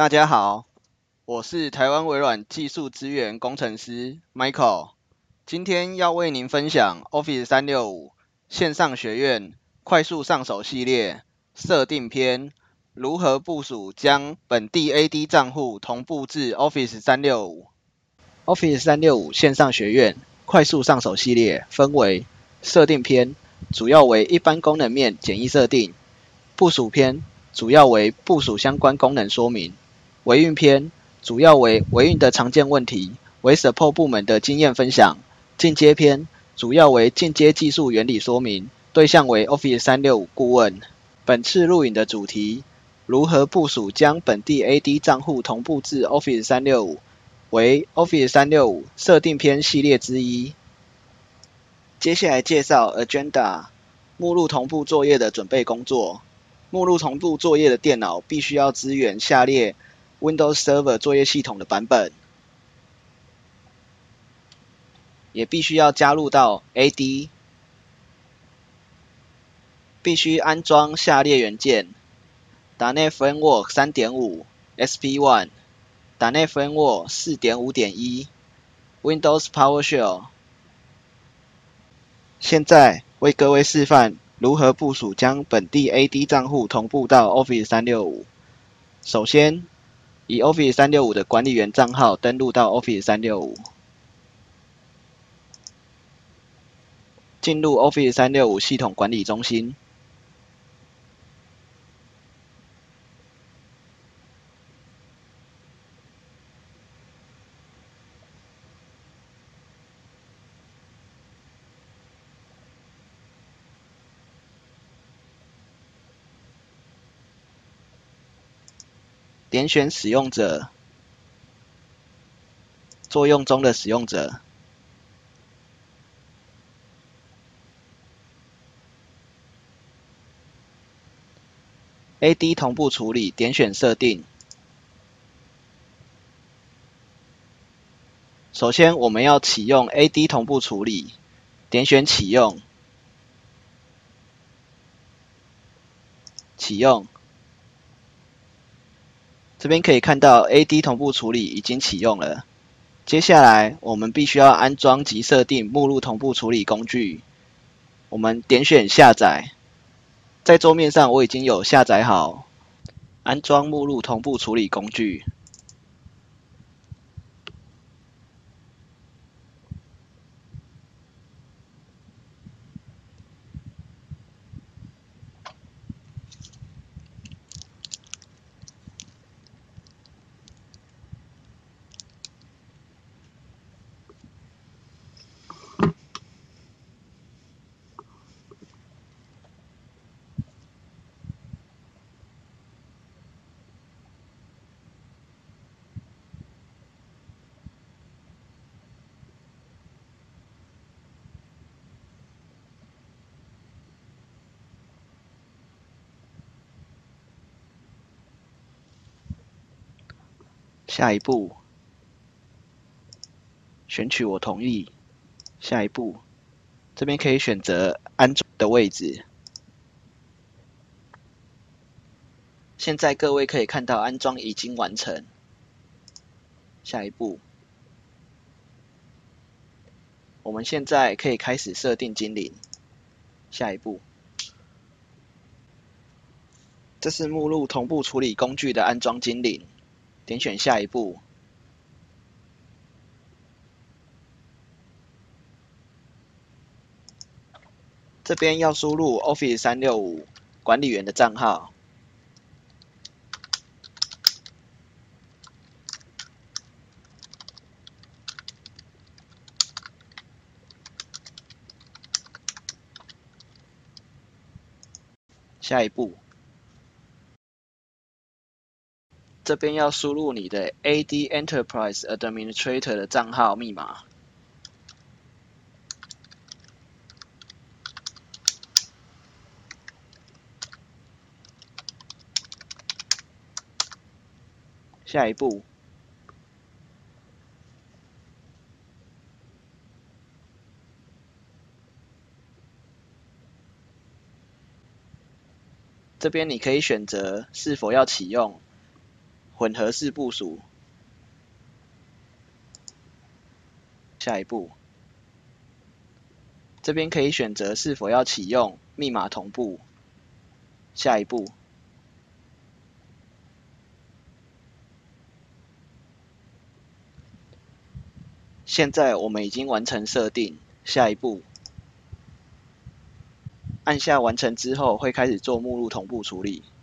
大家好，我是台湾微软技术资源工程师 Michael， 今天要为您分享 Office 365线上学院快速上手系列设定篇，如何部署将本地 AD 账户同步至 Office 365。Office 365线上学院快速上手系列分为设定篇，主要为一般功能面简易设定；部署篇主要为部署相关功能说明；维运篇主要为维运的常见问题，为 Support 部门的经验分享；进阶篇主要为进阶技术原理说明，对象为 Office 365顾问。本次录影的主题：如何部署将本地 AD 账户同步至 Office 365，为 Office 365设定篇系列之一。接下来介绍 Agenda 目录同步作业的准备工作。目录同步作业的电脑必须要支援下列 Windows Server 作业系统的版本，也必须要加入到 AD， 必须安装下列元件：.NET Framework 3.5 SP1 .NET Framework 4.5.1 Windows PowerShell。现在为各位示范如何部署将本地 AD 账户同步到 Office 365。首先，以 Office 365的管理员账号登录到 Office 365，进入 Office 365系统管理中心。点选使用者，作用中的使用者。AD 同步处理，点选设定。首先，我们要启用 AD 同步处理，点选启用。启用。这边可以看到 AD 同步处理已经启用了。接下来，我们必须要安装及设定目录同步处理工具。我们点选下载，在桌面上我已经有下载好安装目录同步处理工具。下一步，选取我同意。下一步，这边可以选择安装的位置。现在各位可以看到安装已经完成。下一步，我们现在可以开始设定精灵。下一步，这是目录同步处理工具的安装精灵，点选下一步。这边要输入 Office 365管理员的账号。下一步，这边要输入你的 AD Enterprise Administrator 的账号密码。下一步，这边你可以选择是否要启用， 混合式部署。下一步，这边可以选择是否要启用密码同步。下一步，现在我们已经完成设定。下一步，按下完成之后，会开始做目录同步处理。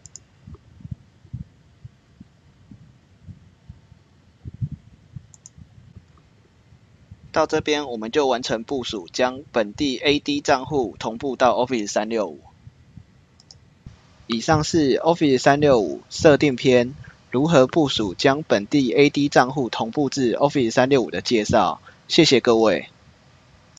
到这边我们就完成部署，将本地 AD 账户同步到 Office 365。以上是 Office 365设定篇，如何部署将本地 AD 账户同步至 Office 365的介绍。谢谢各位。